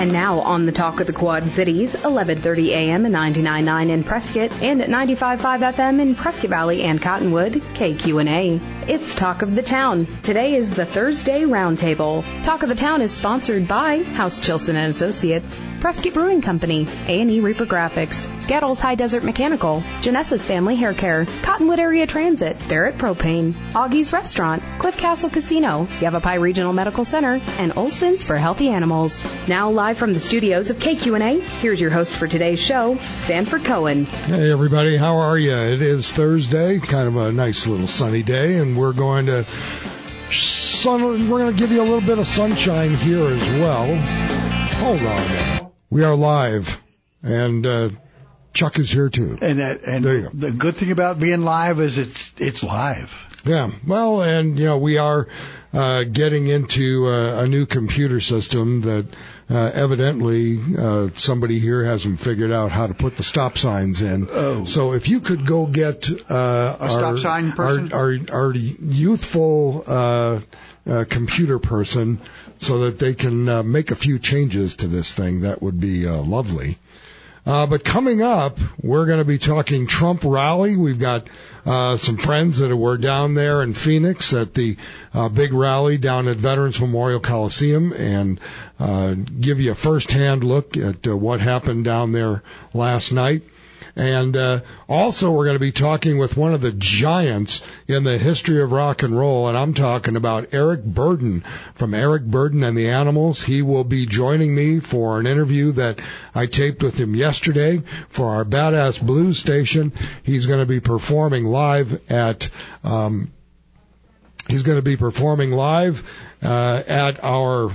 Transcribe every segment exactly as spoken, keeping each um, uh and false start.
And now on the Talk of the Quad Cities, eleven thirty a.m. and ninety-nine point nine in Prescott and at ninety-five point five F M in Prescott Valley and Cottonwood, K Q N A. It's Talk of the Town. Today is the Thursday Roundtable. Talk of the Town is sponsored by House Chilson and Associates, Prescott Brewing Company, A and E Reaper Graphics, Gaddles High Desert Mechanical, Janessa's Family Hair Care, Cottonwood Area Transit, Barrett Propane, Augie's Restaurant, Cliff Castle Casino, Yavapai Regional Medical Center, and Olson's for Healthy Animals. Now live from the studios of K Q N A, here's your host for today's show, Sanford Cohen. Hey everybody, how are you? It is Thursday, kind of a nice little sunny day, and we're going to sun, we're going to give you a little bit of sunshine here as well. Hold on now. We are live, and uh, Chuck is here too. And uh, and there you go. The good thing about being live is it's it's live. Yeah, well, and you know we are uh, getting into uh, a new computer system that uh, evidently uh, somebody here hasn't figured out how to put the stop signs in. Oh. So if you could go get uh, a our, stop sign person, our our, our youthful uh, uh, computer person, so that they can uh, make a few changes to this thing, that would be uh, lovely. Uh, but coming up, we're going to be talking Trump rally. We've got uh, some friends that were down there in Phoenix at the uh, big rally down at Veterans Memorial Coliseum, and uh, give you a first-hand look at uh, what happened down there last night. And uh, also we're going to be talking with one of the giants in the history of rock and roll, and I'm talking about Eric Burdon from Eric Burdon and the Animals. He will be joining me for an interview that I taped with him yesterday for our Badass Blues station. He's going to be performing live at um, he's going to be performing live uh, at our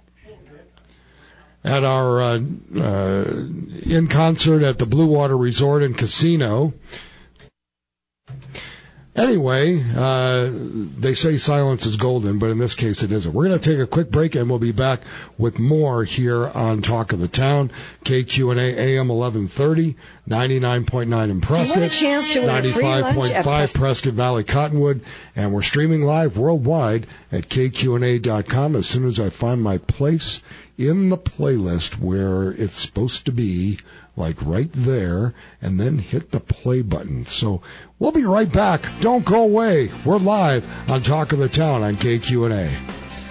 at our uh, uh, in concert at the Blue Water Resort and Casino. Anyway, uh, they say silence is golden, but in this case it isn't. We're going to take a quick break, and we'll be back with more here on Talk of the Town, K Q N A A M eleven thirty, ninety-nine point nine in Prescott, Do you want a chance to win a free lunch ninety-five point five Pres- Prescott Valley Cottonwood, and we're streaming live worldwide at K Q N A dot com as soon as I find my place in the playlist where it's supposed to be, like right there, and then hit the play button. So we'll be right back. Don't go away. We're live on Talk of the Town on K Q N A.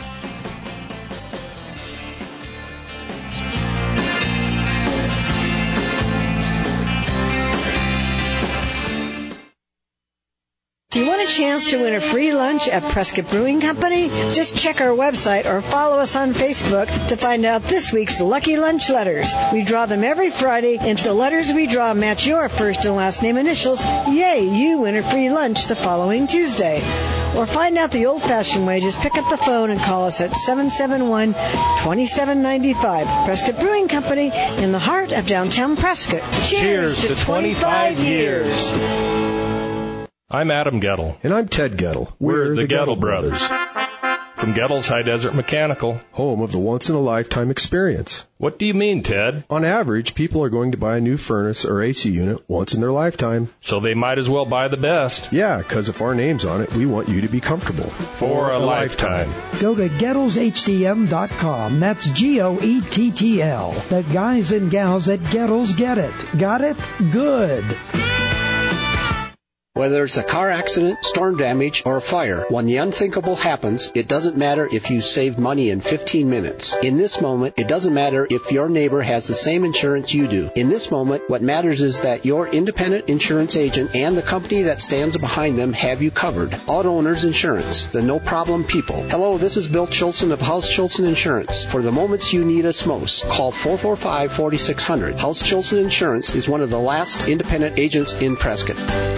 Do you want a chance to win a free lunch at Prescott Brewing Company? Just check our website or follow us on Facebook to find out this week's lucky lunch letters. We draw them every Friday, and if the letters we draw match your first and last name initials, yay, you win a free lunch the following Tuesday. Or find out the old-fashioned way, just pick up the phone and call us at seven seven one, two seven nine five. Prescott Brewing Company in the heart of downtown Prescott. Cheers, Cheers to twenty-five years. I'm Adam Gettle. And I'm Ted Gettle. We're, We're the, the Gettle, Gettle Brothers. From Gettle's High Desert Mechanical. Home of the once-in-a-lifetime experience. What do you mean, Ted? On average, people are going to buy a new furnace or A C unit once in their lifetime. So they might as well buy the best. Yeah, because if our name's on it, we want you to be comfortable. For, For a, a lifetime. lifetime. Go to Gettles H D M dot com. That's G O E T T L. That guys and gals at Gettles get it. Got it? Good. Whether it's a car accident, storm damage, or a fire, when the unthinkable happens, it doesn't matter if you saved money in fifteen minutes. In this moment, it doesn't matter if your neighbor has the same insurance you do. In this moment, what matters is that your independent insurance agent and the company that stands behind them have you covered. Auto Owners Insurance, the no-problem people. Hello, this is Bill Chilson of House Chilson Insurance. For the moments you need us most, call four four five, four six zero zero. House Chilson Insurance is one of the last independent agents in Prescott.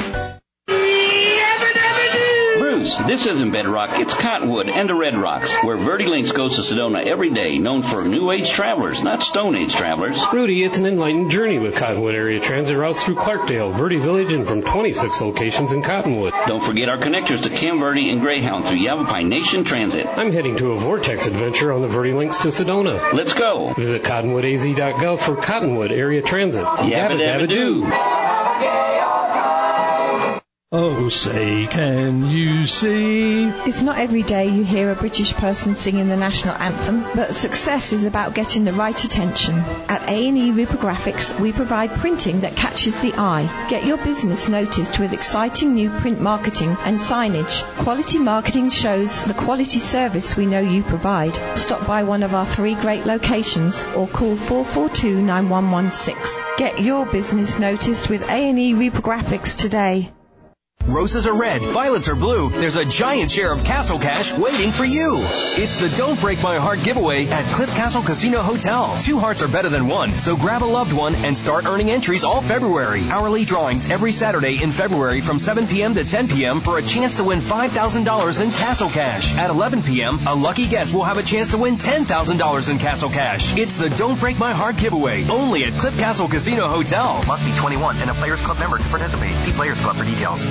This isn't Bedrock, it's Cottonwood and the Red Rocks, where Verde Links goes to Sedona every day, known for New Age travelers, not Stone Age travelers. Rudy, it's an enlightened journey with Cottonwood Area Transit routes through Clarkdale, Verde Village, and from twenty-six locations in Cottonwood. Don't forget our connectors to Cam Verde and Greyhound through Yavapai Nation Transit. I'm heading to a Vortex adventure on the Verde Links to Sedona. Let's go. Visit cottonwood a z dot gov for Cottonwood Area Transit. Yabba dabba doo. Oh, say, can you see? It's not every day you hear a British person singing the national anthem, but success is about getting the right attention. At A and E Reprographics, we provide printing that catches the eye. Get your business noticed with exciting new print marketing and signage. Quality marketing shows the quality service we know you provide. Stop by one of our three great locations or call four four two, nine one one six. Get your business noticed with A and E Reprographics today. Roses are red, violets are blue. There's a giant share of Castle Cash waiting for you. It's the Don't Break My Heart giveaway at Cliff Castle Casino Hotel. Two hearts are better than one, so grab a loved one and start earning entries all February. Hourly drawings every Saturday in February from seven p.m. to ten p.m. for a chance to win five thousand dollars in Castle Cash. At eleven p.m., a lucky guest will have a chance to win ten thousand dollars in Castle Cash. It's the Don't Break My Heart giveaway, only at Cliff Castle Casino Hotel. Must be twenty-one and a Players Club member to participate. See Players Club for details.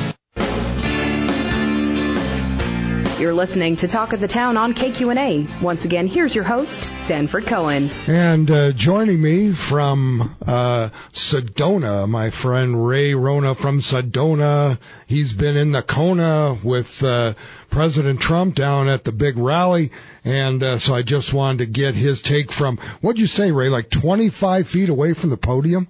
You're listening to Talk of the Town on K Q N A. Once again, here's your host, Sanford Cohen. And uh, joining me from uh, Sedona, my friend Ray Rona from Sedona. He's been in the Kona with uh, President Trump down at the big rally. And uh, so I just wanted to get his take from, what'd you say, Ray, like twenty-five feet away from the podium?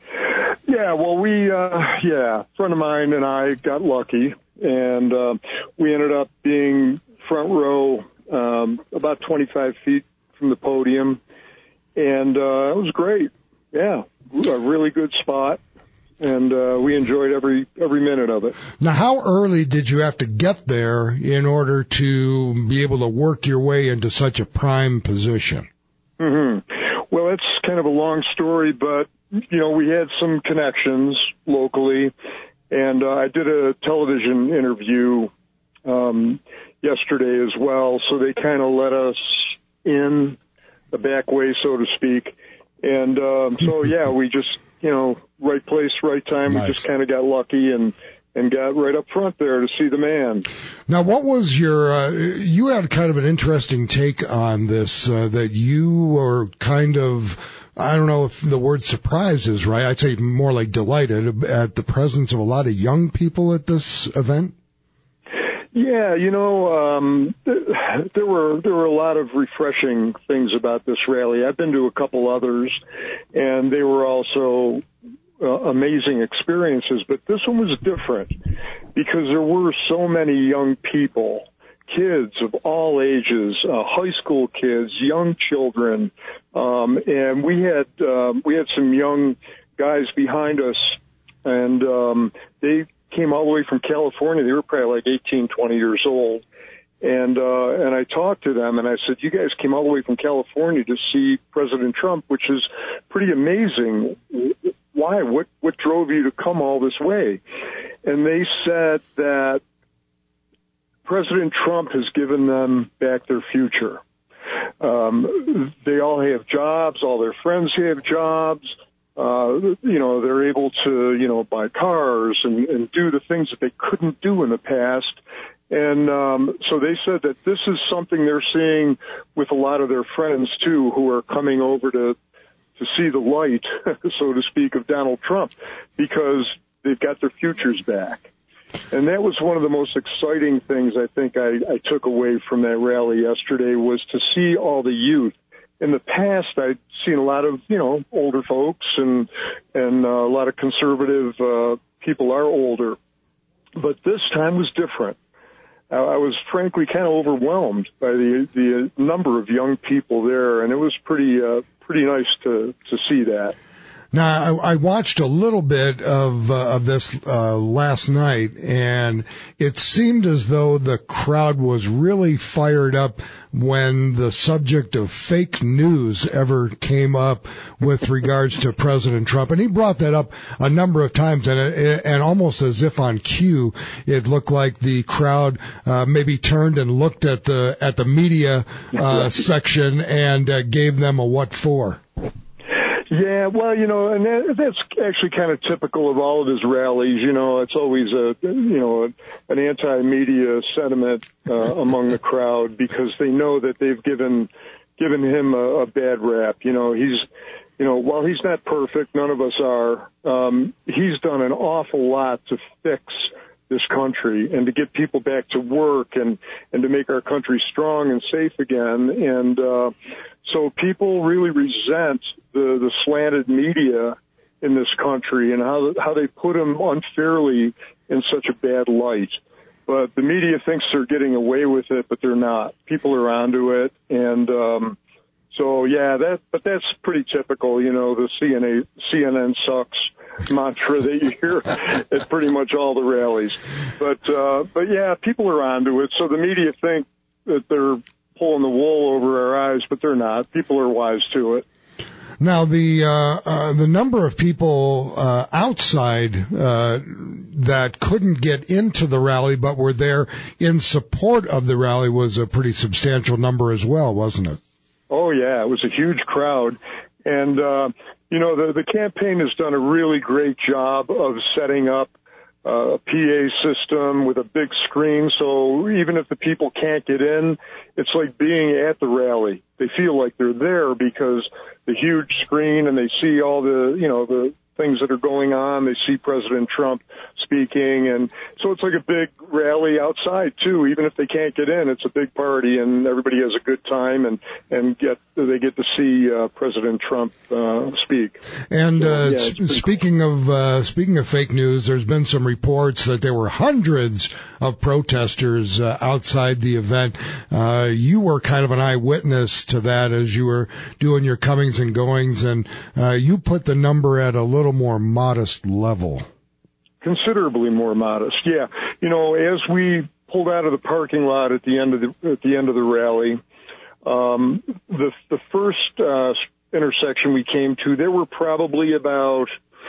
Yeah, well, we, uh, yeah, a friend of mine and I got lucky. And uh, we ended up being front row, um, about twenty-five feet from the podium, and uh, it was great. Yeah, a really good spot, and uh, we enjoyed every every minute of it. Now, how early did you have to get there in order to be able to work your way into such a prime position? Mm-hmm. Well, it's kind of a long story, but you know, we had some connections locally. And uh, I did a television interview um, yesterday as well, so they kind of let us in the back way, so to speak. And um, so, yeah, we just, you know, right place, right time. Nice. We just kind of got lucky and, and got right up front there to see the man. Now, what was your, uh, you had kind of an interesting take on this, uh, that you were kind of, I don't know if the word surprise is right. I'd say more like delighted at the presence of a lot of young people at this event. Yeah, you know, um, there were there were a lot of refreshing things about this rally. I've been to a couple others, and they were also uh, amazing experiences. But this one was different because there were so many young people. Kids of all ages, uh, high school kids, young children, um, and we had um, we had some young guys behind us, and um, they came all the way from California. They were probably like eighteen, twenty years old, and uh, and I talked to them, and I said, "You guys came all the way from California to see President Trump, which is pretty amazing. Why? What what drove you to come all this way?" And they said that President Trump has given them back their future. Um, they all have jobs. All their friends have jobs. Uh, you know, they're able to, you know, buy cars and, and do the things that they couldn't do in the past. And um, so they said that this is something they're seeing with a lot of their friends, too, who are coming over to, to see the light, so to speak, of Donald Trump, because they've got their futures back. And that was one of the most exciting things I think I, I took away from that rally yesterday, was to see all the youth. In the past, I'd seen a lot of, you know, older folks, and and uh, a lot of conservative uh, people are older. But this time was different. Uh, I was frankly kind of overwhelmed by the the number of young people there, and it was pretty uh, pretty nice to to see that. Now, I, I watched a little bit of uh, of this uh, last night, and it seemed as though the crowd was really fired up when the subject of fake news ever came up with regards to President Trump. And he brought that up a number of times, and, it, and almost as if on cue, it looked like the crowd uh, maybe turned and looked at the at the media uh, section and uh, gave them a what for. Yeah, well, you know, and that, that's actually kind of typical of all of his rallies. You know, it's always a, you know, an anti-media sentiment uh, among the crowd, because they know that they've given given him a, a bad rap. You know, he's, you know, while he's not perfect, none of us are. Um, he's done an awful lot to fix this country and to get people back to work and, and to make our country strong and safe again. And uh, so people really resent the, the slanted media in this country and how how they put them unfairly in such a bad light. But the media thinks they're getting away with it, but they're not. People are onto it. And um, so, yeah, that but that's pretty typical, you know, the C N A, C N N sucks mantra that you hear at pretty much all the rallies. But, uh, but yeah, people are onto it. So the media think that they're pulling the wool over our eyes, but they're not. People are wise to it. Now, the uh, uh, the number of people uh, outside uh, that couldn't get into the rally but were there in support of the rally was a pretty substantial number as well, wasn't it? Oh, yeah. It was a huge crowd. And, uh, you know, the, the campaign has done a really great job of setting up uh, a P A system with a big screen. So even if the people can't get in, it's like being at the rally. They feel like they're there because the huge screen and they see all the, you know, the things that are going on. They see President Trump speaking. And so it's like a big rally outside too. Even if they can't get in, it's a big party and everybody has a good time and, and get, they get to see, uh, President Trump, uh, speak. And, so, uh, yeah, speaking cool. of, uh, speaking of fake news, there's been some reports that there were hundreds of protesters, uh, outside the event. Uh, you were kind of an eyewitness to that as you were doing your comings and goings, and, uh, you put the number at a little more modest level. Considerably more modest, yeah. You know, as we pulled out of the parking lot at the end of the at the end of the rally, um, the the first uh, intersection we came to, there were probably about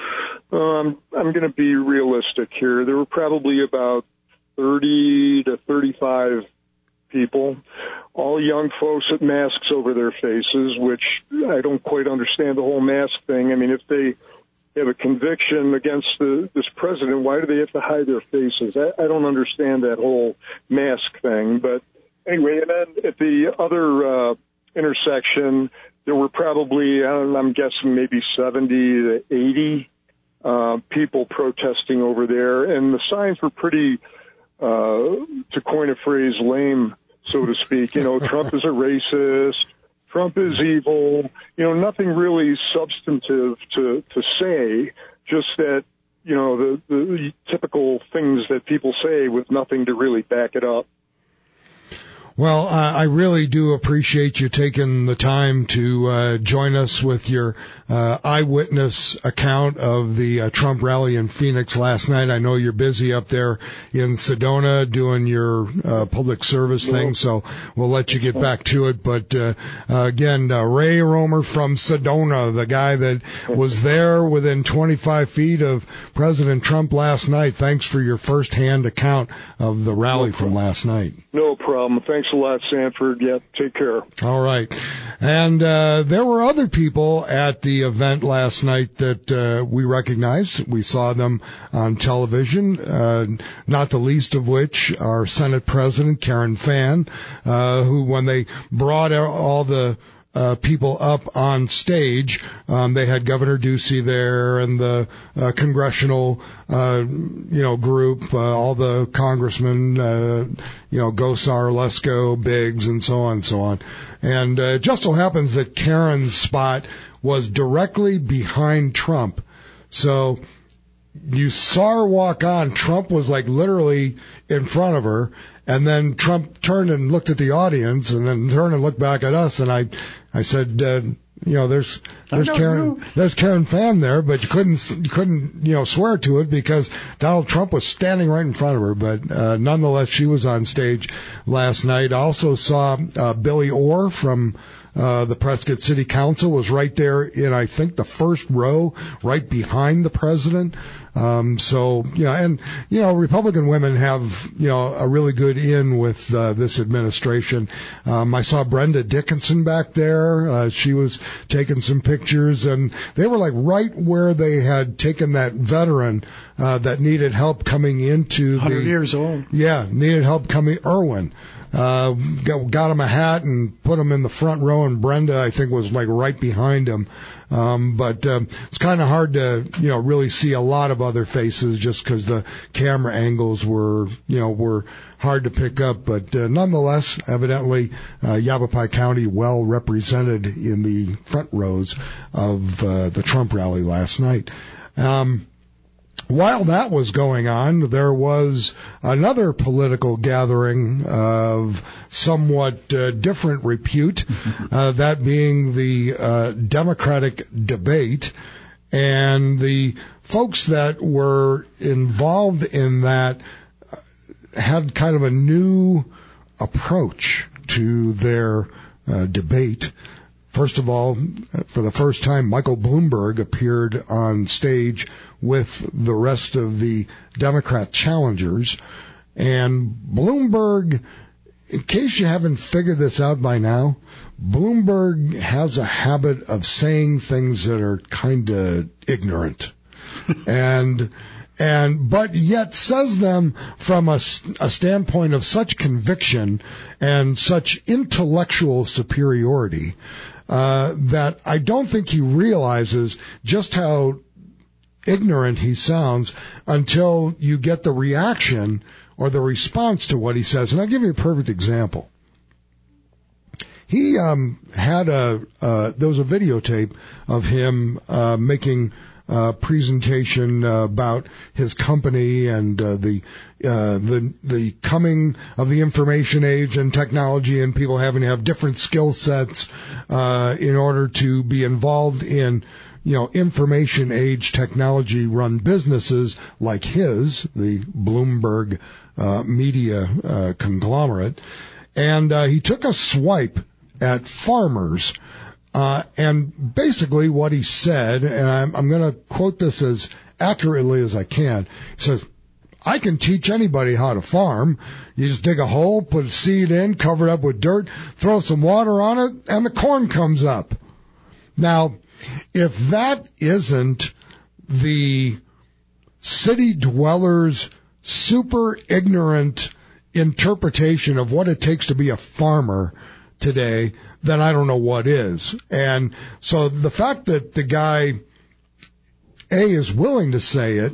um, I'm going to be realistic here. There were probably about thirty to thirty-five people, all young folks with masks over their faces, which I don't quite understand the whole mask thing. I mean, if they have a conviction against the, this president, why do they have to hide their faces? I, I don't understand that whole mask thing. But anyway, and then at the other uh, intersection, there were probably, I don't know, I'm guessing maybe seventy to eighty uh, people protesting over there. And the signs were pretty, uh, to coin a phrase, lame, so to speak. You know, Trump is a racist. Trump is evil, you know, nothing really substantive to, to say, just that, you know, the, the typical things that people say with nothing to really back it up. Well, uh, I really do appreciate you taking the time to uh, join us with your uh, eyewitness account of the uh, Trump rally in Phoenix last night. I know you're busy up there in Sedona doing your uh, public service yeah. thing, so we'll let you get back to it. But uh, uh, again, uh, Ray Romer from Sedona, the guy that was there within twenty-five feet of President Trump last night. Thanks for your firsthand account of the rally no from last night. No problem. Thanks a lot, Sanford. Yeah, take care. All right. And uh, there were other people at the event last night that uh, we recognized. We saw them on television, uh, not the least of which our Senate President, Karen Fann, uh, who, when they brought all the Uh, people up on stage. Um, they had Governor Ducey there and the uh, congressional, uh, you know, group, uh, all the congressmen, uh, you know, Gosar, Lesko, Biggs, and so on and so on. And uh, it just so happens that Karen's spot was directly behind Trump. So you saw her walk on. Trump was like literally in front of her. And then Trump turned and looked at the audience and then turned and looked back at us. And I, I said, uh, you know, there's, there's Karen, you. there's Karen Fann there, but you couldn't, you couldn't, you know, swear to it because Donald Trump was standing right in front of her. But, uh, nonetheless, she was on stage last night. I also saw, uh, Billy Orr from, uh, the Prescott City Council was right there in, I think, the first row, right behind the president. Um, so, you know, and, you know, Republican women have, you know, a really good in with, uh, this administration. Um, I saw Brenda Dickinson back there. Uh, she was taking some pictures and they were like right where they had taken that veteran, uh, that needed help coming into the. one hundred years old. Yeah, needed help coming, Irwin. uh, got, got him a hat and put him in the front row, and Brenda, I think, was like right behind him. Um, but um, it's kind of hard to, you know, really see a lot of other faces just because the camera angles were, you know, were hard to pick up. But uh, nonetheless, evidently, uh, Yavapai County well represented in the front rows of uh, the Trump rally last night. Um, While that was going on, there was another political gathering of somewhat uh, different repute, uh, that being the uh, Democratic debate. And the folks that were involved in that had kind of a new approach to their uh, debate. First of all, for the first time, Michael Bloomberg appeared on stage with the rest of the Democrat challengers. And Bloomberg, in case you haven't figured this out by now, Bloomberg has a habit of saying things that are kind of ignorant. and and but yet says them from a, a standpoint of such conviction and such intellectual superiority uh, that I don't think he realizes just how ignorant he sounds until you get the reaction or the response to what he says. And I'll give you a perfect example. He um, had a uh, there was a videotape of him uh, making a presentation uh, about his company and uh, the uh, the the coming of the information age and technology, and people having to have different skill sets uh, in order to be involved in, you know, information age technology run businesses like his, the Bloomberg uh, media uh, conglomerate. And uh, he took a swipe at farmers. Uh, and basically what he said, and I'm, I'm going to quote this as accurately as I can, he says, I can teach anybody how to farm. You just dig a hole, put a seed in, cover it up with dirt, throw some water on it, and the corn comes up. Now, if that isn't the city dwellers' super ignorant interpretation of what it takes to be a farmer today, then I don't know what is. And so the fact that the guy, A, is willing to say it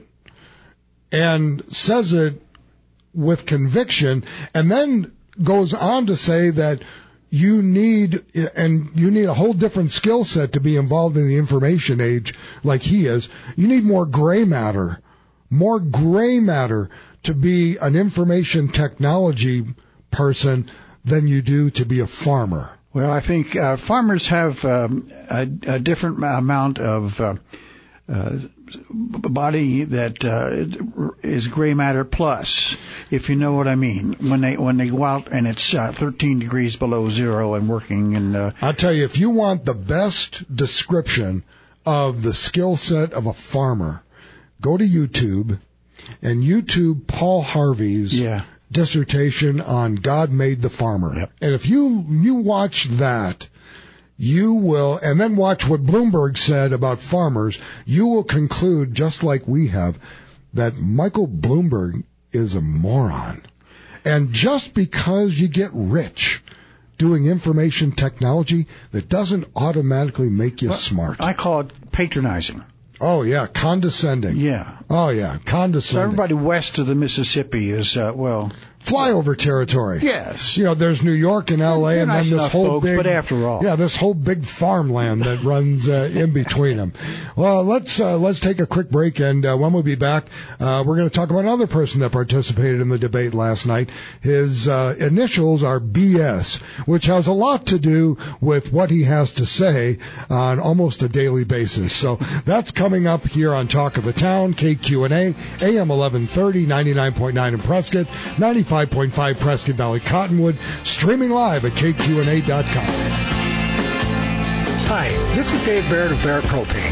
and says it with conviction, and then goes on to say that you need, and you need a whole different skill set to be involved in the information age like he is. You need more gray matter, more gray matter to be an information technology person than you do to be a farmer. Well, I think uh, farmers have um, a, a different amount of uh, uh, body that uh, is gray matter plus, if you know what I mean. When they when they go out and it's uh, thirteen degrees below zero and working, and uh, I'll tell you, if you want the best description of the skill set of a farmer, go to YouTube and YouTube Paul Harvey's yeah. dissertation on God Made the Farmer. Yep. And if you you watch that, you will, and then watch what Bloomberg said about farmers, you will conclude, just like we have, that Michael Bloomberg is a moron. And just because you get rich doing information technology, that doesn't automatically make you well, smart. I call it patronizing. Oh, yeah, condescending. Yeah. Oh, yeah, condescending. So everybody west of the Mississippi is, uh, well... flyover territory. Yes. You know, there's New York and L A, They're and nice then this enough whole folks, big... but after all. Yeah, this whole big farmland that runs uh, in between them. Well, let's uh, let's take a quick break, and uh, when we be back, uh, we're going to talk about another person that participated in the debate last night. His uh, initials are B S, which has a lot to do with what he has to say on almost a daily basis. So that's coming up here on Talk of the Town, K Q and A, A M eleven thirty, ninety-nine point nine in Prescott, ninety-five point five Prescott Valley Cottonwood, streaming live at K Q and A dot com. Hi, this is Dave Barrett of Barrett Propane.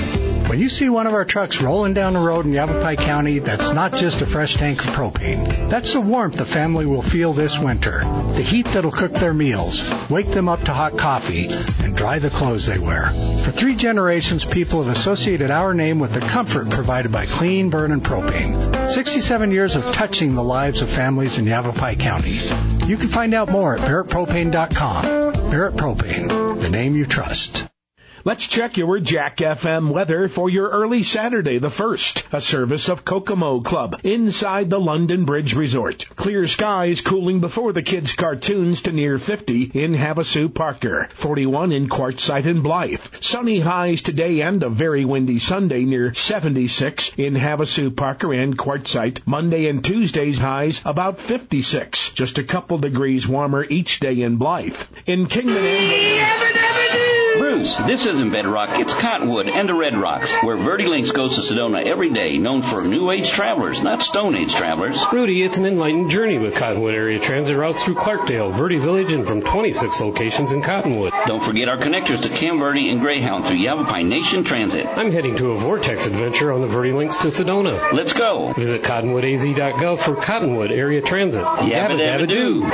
When you see one of our trucks rolling down the road in Yavapai County, that's not just a fresh tank of propane. That's the warmth the family will feel this winter. The heat that'll cook their meals, wake them up to hot coffee, and dry the clothes they wear. For three generations, people have associated our name with the comfort provided by clean burning propane. sixty-seven years of touching the lives of families in Yavapai County. You can find out more at Barrett Propane dot com. Barrett Propane, the name you trust. Let's check your Jack F M weather for your early Saturday the first, a service of Kokomo Club inside the London Bridge Resort. Clear skies cooling before the kids' cartoons to near fifty in Havasu Parker, forty-one in Quartzsite and Blythe. Sunny highs today and a very windy Sunday near seventy-six in Havasu Parker and Quartzsite. Monday and Tuesday's highs about fifty-six, just a couple degrees warmer each day in Blythe. In Kingman and Bruce, this isn't Bedrock, it's Cottonwood and the Red Rocks, where Verde Links goes to Sedona every day, known for New Age travelers, not Stone Age travelers. Rudy, it's an enlightened journey with Cottonwood Area Transit routes through Clarkdale, Verde Village, and from twenty-six locations in Cottonwood. Don't forget our connectors to Cam Verde and Greyhound through Yavapai Nation Transit. I'm heading to a Vortex adventure on the Verde Links to Sedona. Let's go. Visit cottonwood a z dot gov for Cottonwood Area Transit. Yabba dabba doo.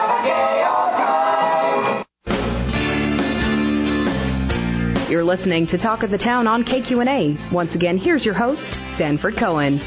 You're listening to Talk of the Town on K Q N A. Once again, here's your host, Sanford Cohen.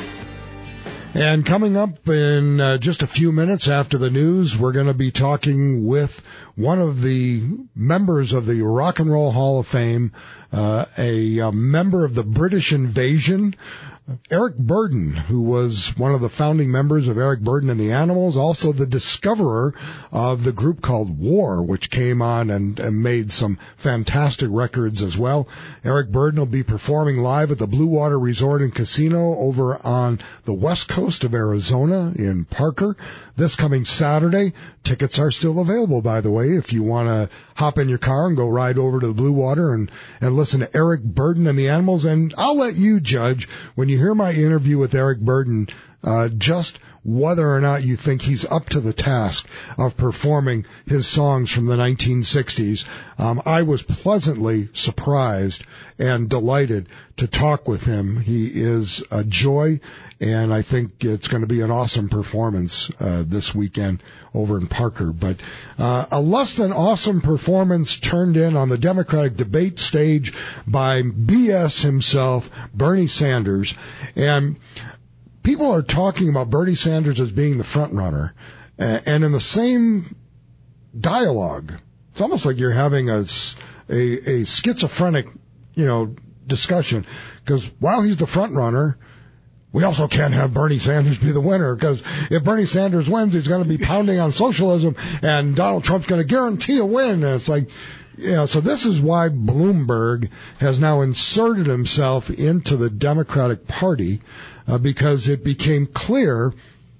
And coming up in uh, just a few minutes after the news, we're going to be talking with one of the members of the Rock and Roll Hall of Fame, uh, a, a member of the British Invasion, Eric Burdon, who was one of the founding members of Eric Burdon and the Animals, also the discoverer of the group called War, which came on and, and made some fantastic records as well. Eric Burdon will be performing live at the Blue Water Resort and Casino over on the west coast of Arizona in Parker this coming Saturday. Tickets are still available, by the way, if you want to hop in your car and go ride over to the Blue Water and, and listen to Eric Burdon and the Animals. And I'll let you judge when you hear my interview with Eric Burdon, uh, just whether or not you think he's up to the task of performing his songs from the nineteen sixties. Um, I was pleasantly surprised and delighted to talk with him. He is a joy, and I think it's going to be an awesome performance uh, this weekend over in Parker. But uh, a less than awesome performance turned in on the Democratic debate stage by B S himself, Bernie Sanders. And people are talking about Bernie Sanders as being the front runner, and in the same dialogue, it's almost like you're having a, a, a schizophrenic, you know, discussion, because while he's the front runner, we also can't have Bernie Sanders be the winner, because if Bernie Sanders wins, he's going to be pounding on socialism, and Donald Trump's going to guarantee a win. And it's like, you know, so this is why Bloomberg has now inserted himself into the Democratic Party, uh, because it became clear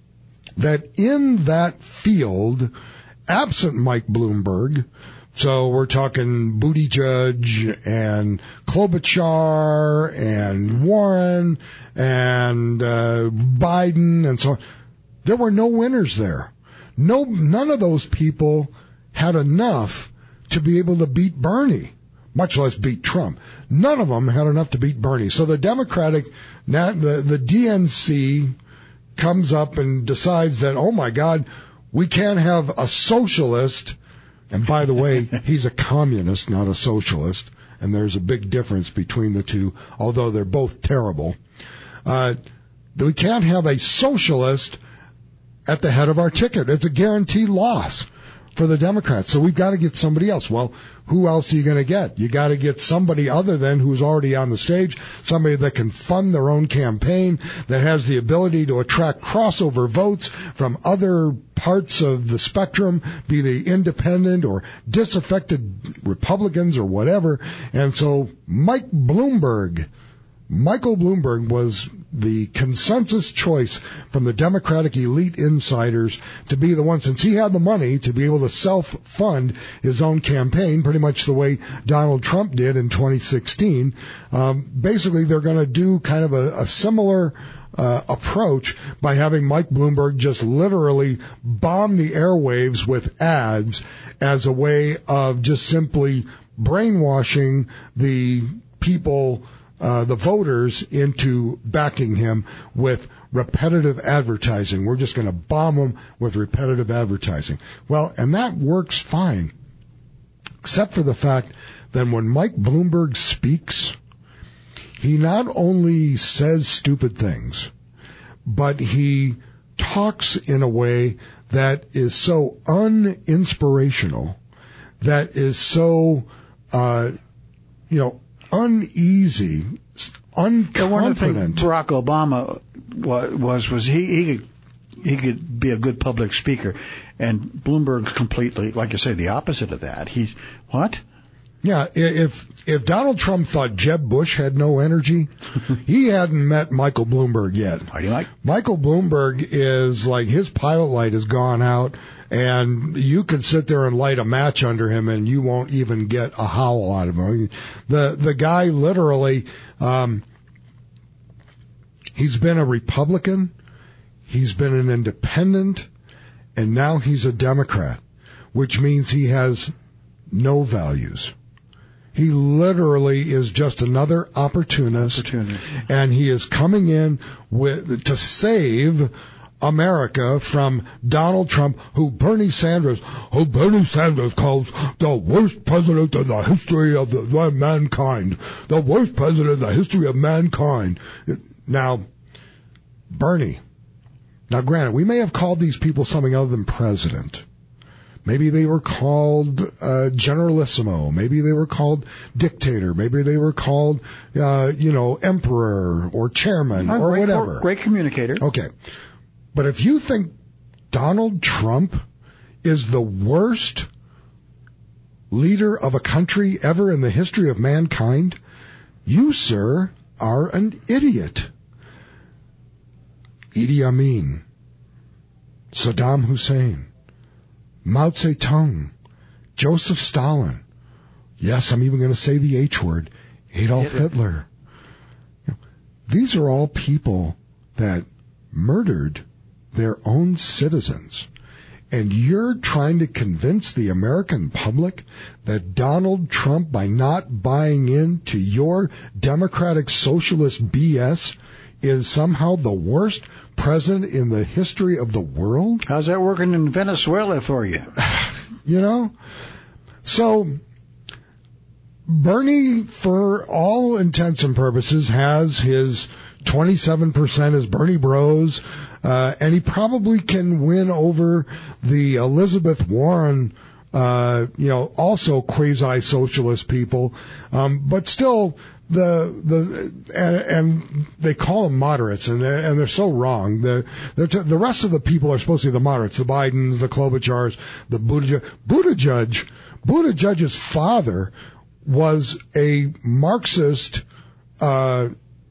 that in that field, absent Mike Bloomberg, so we're talking Buttigieg and Klobuchar and Warren and uh, Biden and so on, there were no winners there. No, none of those people had enough to be able to beat Bernie, much less beat Trump. None of them had enough to beat Bernie. So the Democratic, the, the D N C comes up and decides that, oh my God, we can't have a socialist. And by the way, he's a communist, not a socialist. And there's a big difference between the two, although they're both terrible. Uh, we can't have a socialist at the head of our ticket. It's a guaranteed loss for the Democrats. So we've got to get somebody else. Well, who else are you going to get? You got to get somebody other than who's already on the stage, somebody that can fund their own campaign, that has the ability to attract crossover votes from other parts of the spectrum, be they independent or disaffected Republicans or whatever. And so Mike Bloomberg, Michael Bloomberg was the consensus choice from the Democratic elite insiders to be the one, since he had the money to be able to self-fund his own campaign, pretty much the way Donald Trump did in twenty sixteen. Um, basically, they're going to do kind of a, a similar uh, approach by having Mike Bloomberg just literally bomb the airwaves with ads as a way of just simply brainwashing the people uh, the voters into backing him with repetitive advertising. We're just going to bomb them with repetitive advertising. Well, and that works fine, except for the fact that when Mike Bloomberg speaks, he not only says stupid things, but he talks in a way that is so uninspirational, that is so, uh, you know, uneasy, unconfident. One of the things Barack Obama was was he he could, he could be a good public speaker, and Bloomberg completely, like you say, the opposite of that. He's what? Yeah, if if Donald Trump thought Jeb Bush had no energy, he hadn't met Michael Bloomberg yet. How do you like? Michael Bloomberg is like, his pilot light has gone out, and you could sit there and light a match under him, and you won't even get a howl out of him. The the guy literally, um, he's been a Republican, he's been an independent, and now he's a Democrat, which means he has no values. He literally is just another opportunist, opportunist, and he is coming in with to save America from Donald Trump, who Bernie Sanders, who Bernie Sanders calls the worst president in the history of the, mankind, the worst president in the history of mankind. Now, Bernie. Now, granted, we may have called these people something other than president. Maybe they were called uh, generalissimo. Maybe they were called dictator. Maybe they were called, uh, you know, emperor or chairman or great, whatever. Great communicator. Okay. But if you think Donald Trump is the worst leader of a country ever in the history of mankind, you, sir, are an idiot. Idi Amin, Saddam Hussein, Mao Zedong, Joseph Stalin. Yes, I'm even going to say the H word, Adolf Hitler. Hitler. You know, these are all people that murdered their own citizens. And you're trying to convince the American public that Donald Trump, by not buying into your democratic socialist B S, is somehow the worst president in the history of the world? How's that working in Venezuela for you? You know? So, Bernie, for all intents and purposes, has his twenty-seven percent as Bernie Bros, uh, and he probably can win over the Elizabeth Warren, uh, you know, also quasi-socialist people, um, but still, the the and, and they call them moderates, and they're, and they're so wrong. The t- the rest of the people are supposed to be the moderates, the Bidens, the Klobuchars, the Buttigieg. Buttigieg, Buttigieg's father was a Marxist uh,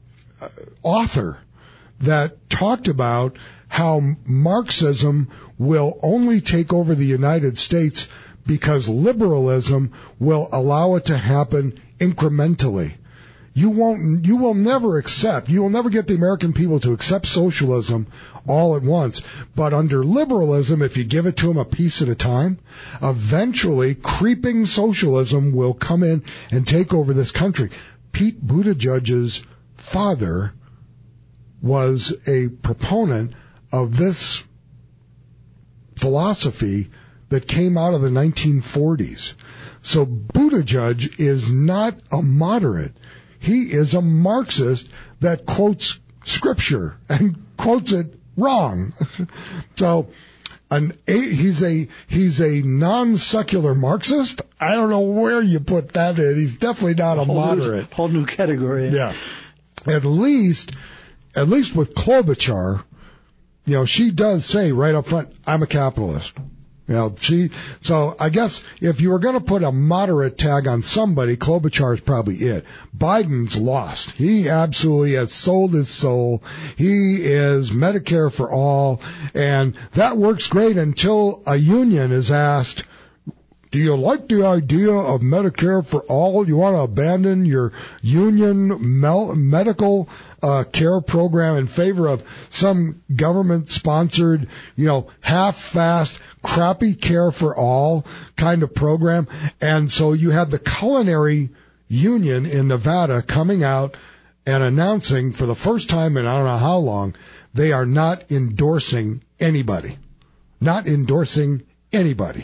author that talked about how Marxism will only take over the United States because liberalism will allow it to happen incrementally. You won't, you will never accept, you will never get the American people to accept socialism all at once. But under liberalism, if you give it to them a piece at a time, eventually creeping socialism will come in and take over this country. Pete Buttigieg's father was a proponent of this philosophy that came out of the nineteen forties. So Buttigieg is not a moderate. He is a Marxist that quotes scripture and quotes it wrong. So an, he's a he's a non-secular Marxist. I don't know where you put that in. He's definitely not a, a whole moderate. New, whole new category. Yeah. At least, at least with Klobuchar, you know, she does say right up front, I'm a capitalist. You know, she, so I guess if you were going to put a moderate tag on somebody, Klobuchar is probably it. Biden's lost. He absolutely has sold his soul. He is Medicare for all, and that works great until a union is asked, do you like the idea of Medicare for all? You want to abandon your union mel- medical uh, care program in favor of some government-sponsored, you know, half-fast, crappy care for all kind of program? And so you had the culinary union in Nevada coming out and announcing for the first time in I don't know how long, they are not endorsing anybody. Not endorsing anybody.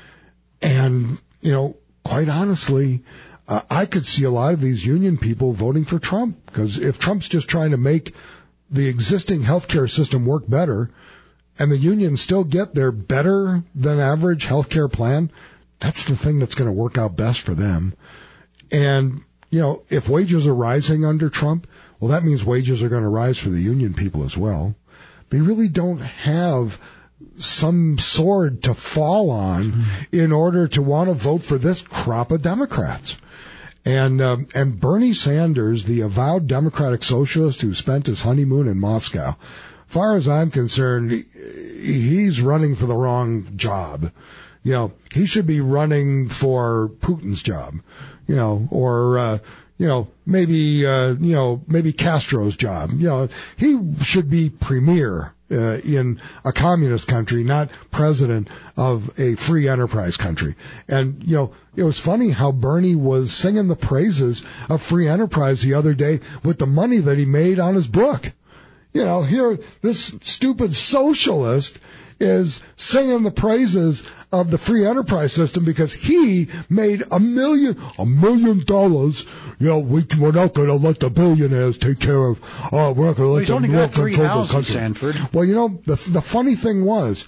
And, you know, quite honestly, uh, I could see a lot of these union people voting for Trump, because if Trump's just trying to make the existing healthcare system work better and the unions still get their better than average healthcare plan, that's the thing that's going to work out best for them. And, you know, if wages are rising under Trump, well, that means wages are going to rise for the union people as well. They really don't have some sword to fall on mm-hmm. in order to want to vote for this crop of Democrats. And um, and Bernie Sanders, the avowed Democratic socialist who spent his honeymoon in Moscow, far as I'm concerned, he, he's running for the wrong job. You know, he should be running for Putin's job, you know, or, uh, you know, maybe, uh, you know, maybe Castro's job. You know, he should be premier uh, in a communist country, not president of a free enterprise country. And, you know, it was funny how Bernie was singing the praises of free enterprise the other day with the money that he made on his book. You know, here, this stupid socialist is singing the praises of the free enterprise system because he made a million, a million dollars. You know, we, we're not going to let the billionaires take care of, uh, we're not going to let them more control the country. Sanford. Well, you know, the, the funny thing was,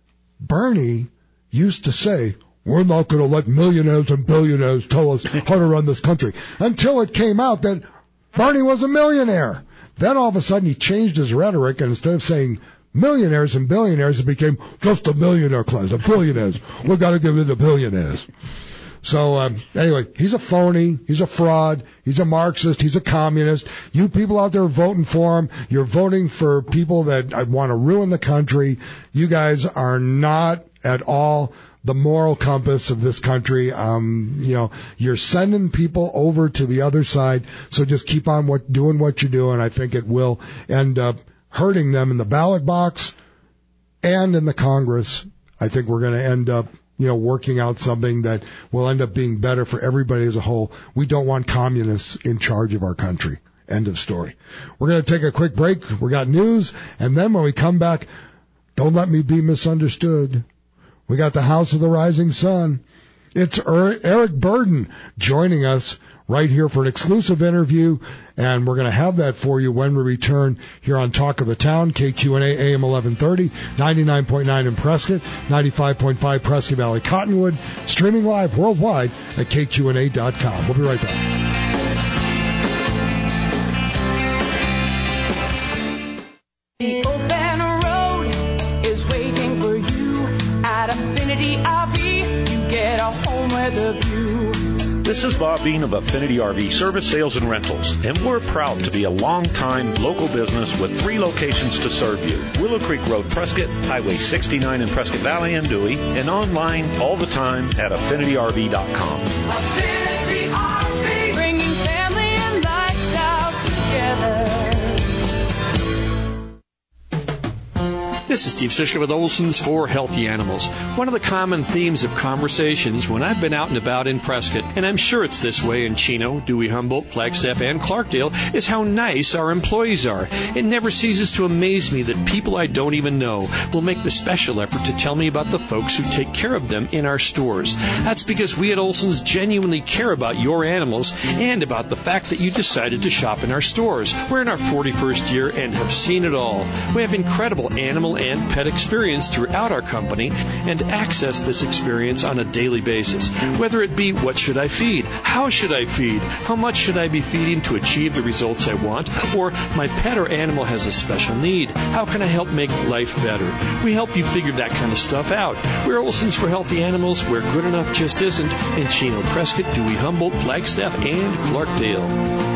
Bernie used to say, we're not going to let millionaires and billionaires tell us how to run this country, until it came out that Bernie was a millionaire. Then all of a sudden he changed his rhetoric, and instead of saying millionaires and billionaires, it became just a millionaire class, the billionaires. We've got to give it to billionaires. So, um, anyway, he's a phony, he's a fraud, he's a Marxist, he's a communist. You people out there voting for him, you're voting for people that want to ruin the country. You guys are not at all the moral compass of this country. Um, you know, you're sending people over to the other side, so just keep on what doing what you're doing. I think it will end up hurting them in the ballot box and in the Congress. I think we're going to end up, you know, working out something that will end up being better for everybody as a whole. We don't want communists in charge of our country. End of story. We're going to take a quick break. We got news, and then when we come back, don't let me be misunderstood. We got the House of the Rising Sun. It's er- Eric Burden joining us right here for an exclusive interview, and we're going to have that for you when we return here on Talk of the Town, K Q N A A M eleven thirty, ninety-nine point nine in Prescott, ninety-five point five Prescott Valley Cottonwood, streaming live worldwide at K Q N A dot com. We'll be right back. The open road is waiting for you at Affinity R V. You get a home with a view. This is Bob Bean of Affinity R V Service, Sales, and Rentals, and we're proud to be a long-time local business with three locations to serve you. Willow Creek Road, Prescott, Highway sixty-nine in Prescott Valley and Dewey, and online all the time at affinity R V dot com. Affinity R V, bringing family and lifestyles together. This is Steve Siska with Olson's for Healthy Animals. One of the common themes of conversations when I've been out and about in Prescott, and I'm sure it's this way in Chino, Dewey, Humboldt, Flagstaff, and Clarkdale, is how nice our employees are. It never ceases to amaze me that people I don't even know will make the special effort to tell me about the folks who take care of them in our stores. That's because we at Olson's genuinely care about your animals and about the fact that you decided to shop in our stores. We're in our forty-first year and have seen it all. We have incredible animal and pet experience throughout our company and access this experience on a daily basis. Whether it be what should I feed, how should I feed, how much should I be feeding to achieve the results I want, or my pet or animal has a special need, how can I help make life better? We help you figure that kind of stuff out. We're Olson's for Healthy Animals, where good enough just isn't, in Chino, Prescott, Dewey, Humboldt, Flagstaff, and Clarkdale.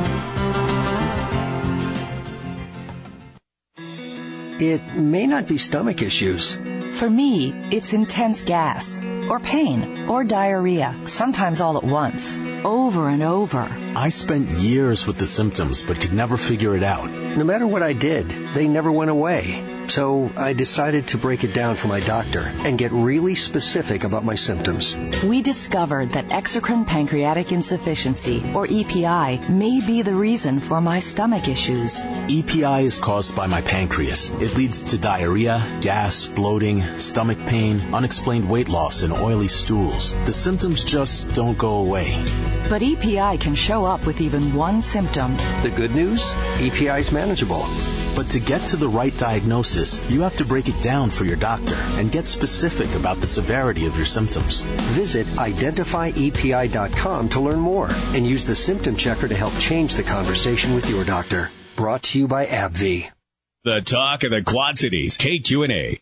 It may not be stomach issues. For me, it's intense gas, or pain, or diarrhea, sometimes all at once, over and over. I spent years with the symptoms, but could never figure it out. No matter what I did, they never went away. So I decided to break it down for my doctor and get really specific about my symptoms. We discovered that exocrine pancreatic insufficiency, or E P I, may be the reason for my stomach issues. E P I is caused by my pancreas. It leads to diarrhea, gas, bloating, stomach pain, unexplained weight loss, and oily stools. The symptoms just don't go away. But E P I can show up with even one symptom. The good news? E P I is manageable. But to get to the right diagnosis, you have to break it down for your doctor and get specific about the severity of your symptoms. Visit identify E P I dot com to learn more and use the symptom checker to help change the conversation with your doctor. Brought to you by AbbVie. The talk of the Quad Cities, K Q N A.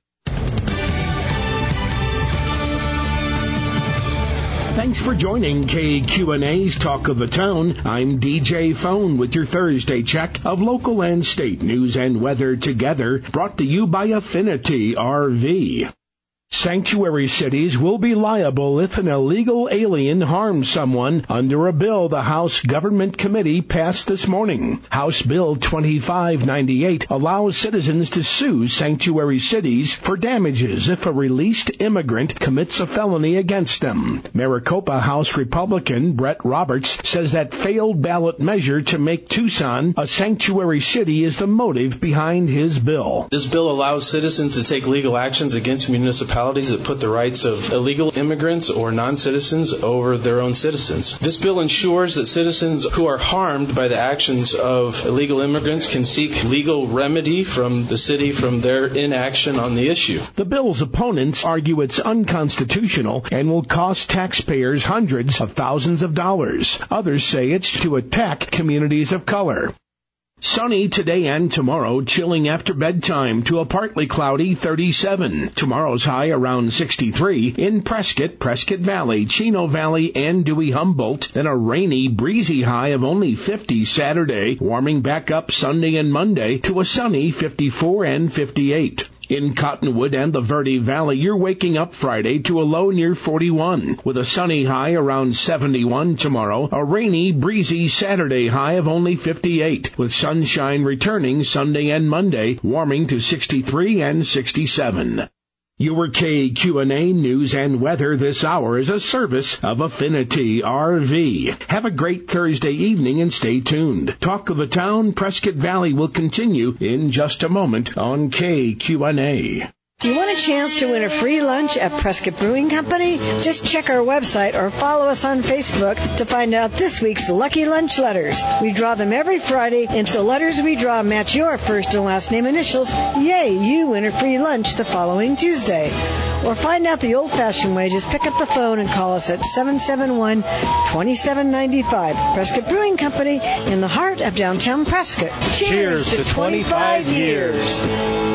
Thanks for joining K Q N A's Talk of the Town. I'm D J Phone with your Thursday check of local and state news and weather together, brought to you by Affinity R V. Sanctuary cities will be liable if an illegal alien harms someone under a bill the House Government Committee passed this morning. House Bill twenty-five ninety-eight allows citizens to sue sanctuary cities for damages if a released immigrant commits a felony against them. Maricopa House Republican Brett Roberts says that failed ballot measure to make Tucson a sanctuary city is the motive behind his bill. This bill allows citizens to take legal actions against municipalities that put the rights of illegal immigrants or non-citizens over their own citizens. This bill ensures that citizens who are harmed by the actions of illegal immigrants can seek legal remedy from the city from their inaction on the issue. The bill's opponents argue it's unconstitutional and will cost taxpayers hundreds of thousands of dollars. Others say it's to attack communities of color. Sunny today and tomorrow, chilling after bedtime to a partly cloudy thirty-seven. Tomorrow's high around sixty-three in Prescott, Prescott Valley, Chino Valley, and Dewey Humboldt. Then a rainy, breezy high of only fifty Saturday, warming back up Sunday and Monday to a sunny fifty-four and fifty-eight. In Cottonwood and the Verde Valley, you're waking up Friday to a low near forty-one, with a sunny high around seventy-one tomorrow, a rainy, breezy Saturday high of only fifty-eight, with sunshine returning Sunday and Monday, warming to sixty-three and sixty-seven. Your K Q N A news and weather this hour is a service of Affinity R V. Have a great Thursday evening and stay tuned. Talk of the Town, Prescott Valley will continue in just a moment on K Q N A. Do you want a chance to win a free lunch at Prescott Brewing Company? Just check our website or follow us on Facebook to find out this week's Lucky Lunch Letters. We draw them every Friday, and if the letters we draw match your first and last name initials, yay, you win a free lunch the following Tuesday. Or find out the old-fashioned way, just pick up the phone and call us at seven seven one, two seven nine five. Prescott Brewing Company in the heart of downtown Prescott. Cheers, Cheers to twenty-five years.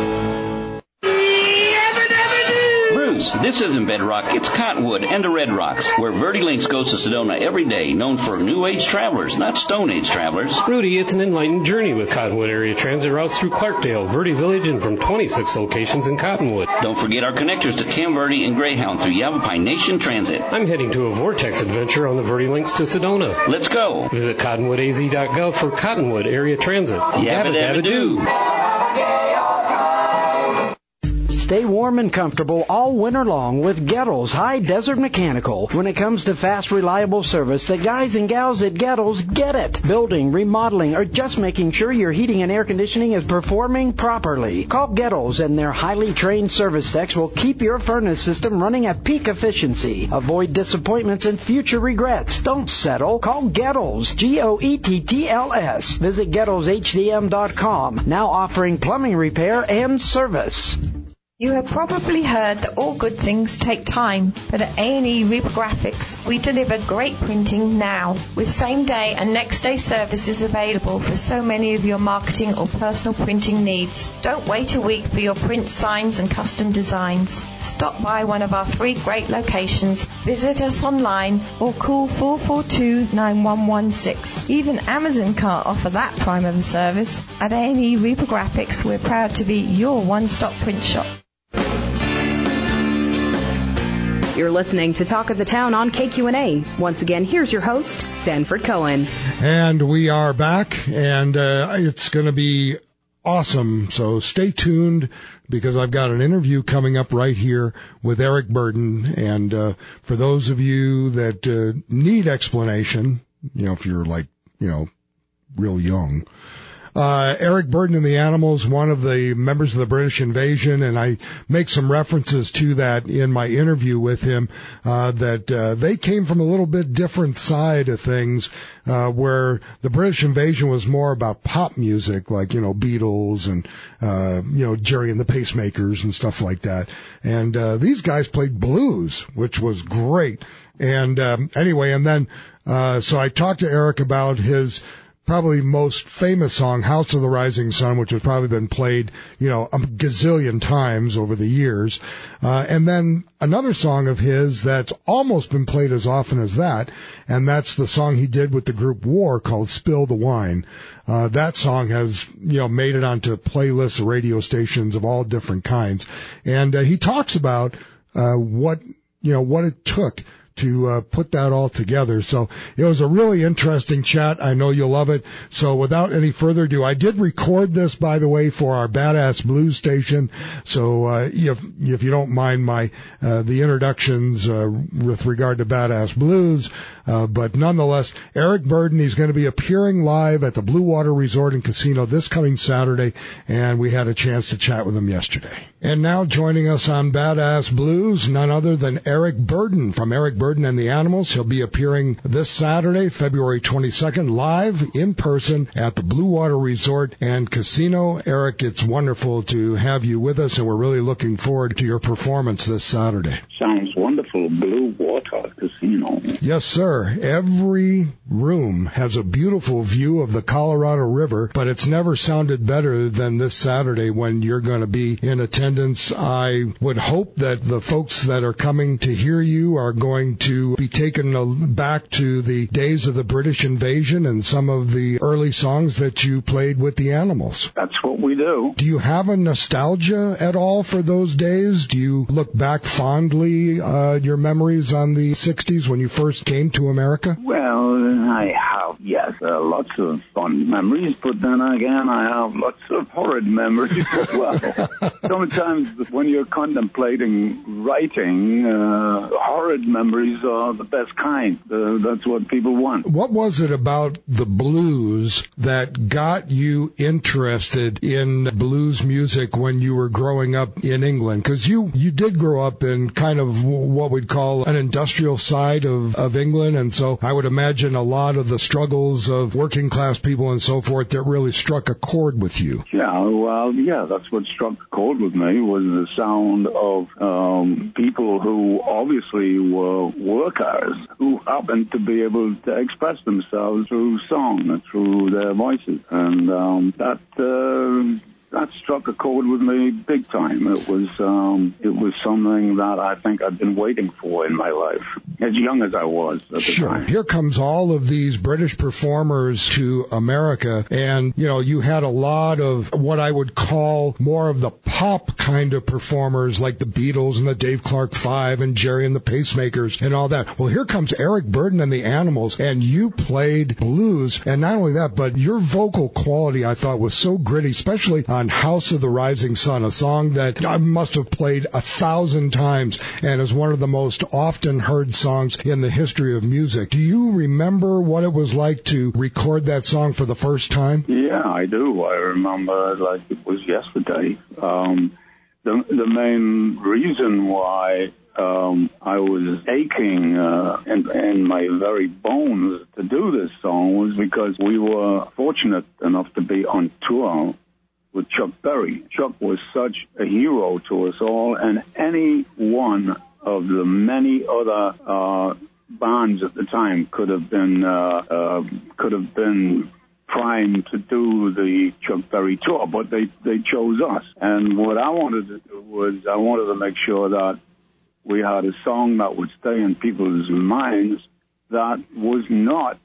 This isn't Bedrock, it's Cottonwood and the Red Rocks, where Verde Links goes to Sedona every day, known for New Age travelers, not Stone Age travelers. Rudy, it's an enlightened journey with Cottonwood Area Transit routes through Clarkdale, Verde Village, and from twenty-six locations in Cottonwood. Don't forget our connectors to Cam Verde and Greyhound through Yavapai Nation Transit. I'm heading to a Vortex adventure on the Verde Links to Sedona. Let's go. Visit cottonwood a z dot gov for Cottonwood Area Transit. Yabba dabba doo. Stay warm and comfortable all winter long with Gettles High Desert Mechanical. When it comes to fast, reliable service, the guys and gals at Gettles get it. Building, remodeling, or just making sure your heating and air conditioning is performing properly. Call Gettles and their highly trained service techs will keep your furnace system running at peak efficiency. Avoid disappointments and future regrets. Don't settle. Call Gettles, G O E T T L S. Visit Gettles H D M dot com. Now offering plumbing repair and service. You have probably heard that all good things take time, but at A and E Reprographics, we deliver great printing now, with same-day and next-day services available for so many of your marketing or personal printing needs. Don't wait a week for your print signs and custom designs. Stop by one of our three great locations, visit us online, or call four four two, nine one one six. Even Amazon can't offer that prime of a service. At A and E Reprographics, we're proud to be your one-stop print shop. You're listening to Talk of the Town on K Q N A. Once again, here's your host, Sanford Cohen. And we are back, and uh, it's going to be awesome. So stay tuned because I've got an interview coming up right here with Eric Burdon. And uh, for those of you that uh, need explanation, you know, if you're like, you know, real young, Uh, Eric Burdon and the Animals, one of the members of the British invasion, and I make some references to that in my interview with him, uh, that, uh, they came from a little bit different side of things, uh, where the British invasion was more about pop music, like, you know, Beatles and, uh, you know, Jerry and the Pacemakers and stuff like that. And, uh, these guys played blues, which was great. And, um, anyway, and then, uh, so I talked to Eric about his, probably most famous song, House of the Rising Sun, which has probably been played, you know, a gazillion times over the years. Uh, and then another song of his that's almost been played as often as that, and that's the song he did with the group War called Spill the Wine. Uh, that song has, you know, made it onto playlists of radio stations of all different kinds. And uh, he talks about uh, what, you know, what it took to uh, put that all together. So it was a really interesting chat. I know you'll love it. So without any further ado, I did record this, by the way, for our Badass Blues station. So uh, if if you don't mind my uh, the introductions uh, with regard to Badass Blues, uh, but nonetheless, Eric Burdon, he's going to be appearing live at the Blue Water Resort and Casino this coming Saturday, and we had a chance to chat with him yesterday. And now joining us on Badass Blues, none other than Eric Burdon from Eric Burdon and the Animals. He'll be appearing this Saturday, February twenty-second, live in person at the Blue Water Resort and Casino. Eric, it's wonderful to have you with us, and we're really looking forward to your performance this Saturday. Sounds wonderful. Blue Water Casino. Yes, sir. Every room has a beautiful view of the Colorado River, but it's never sounded better than this Saturday when you're going to be in attendance. I would hope that the folks that are coming to hear you are going to be taken back to the days of the British invasion and some of the early songs that you played with the Animals. That's what we do. Do you have a nostalgia at all for those days? Do you look back fondly, uh, your memories on the sixties when you first came to America? Well, I have, yes, uh, lots of fun memories, but then again, I have lots of horrid memories as well. Sometimes when you're contemplating writing, uh, horrid memories are the best kind. Uh, that's what people want. What was it about the blues that got you interested in blues music when you were growing up in England? Because you, you did grow up in kind of what we'd call an industrial side of, of England, and so I would imagine a lot of the struggles of working class people and so forth that really struck a chord with you. Yeah, well, yeah, that's what struck a chord with me, was the sound of um, people who obviously were workers, who happened to be able to express themselves through song and through their voices. And um, that... Uh, That struck a chord with me big time. It was um, it was something that I think I've been waiting for in my life, as young as I was at the sure. time. Here comes all of these British performers to America, and, you know, you had a lot of what I would call more of the pop kind of performers, like the Beatles and the Dave Clark Five and Jerry and the Pacemakers and all that. Well, here comes Eric Burdon and the Animals, and you played blues, and not only that, but your vocal quality, I thought, was so gritty, especially on House of the Rising Sun, a song that I must have played a thousand times and is one of the most often heard songs in the history of music. Do you remember what it was like to record that song for the first time? Yeah, I do. I remember it like it was yesterday. Um, the, the main reason why Um, I was aching uh, in, in my very bones to do this song was because we were fortunate enough to be on tour with Chuck Berry. Chuck was such a hero to us all, and any one of the many other uh, bands at the time could have been uh, uh, could have been primed to do the Chuck Berry tour, but they they chose us. And what I wanted to do was I wanted to make sure that we had a song that would stay in people's minds that was not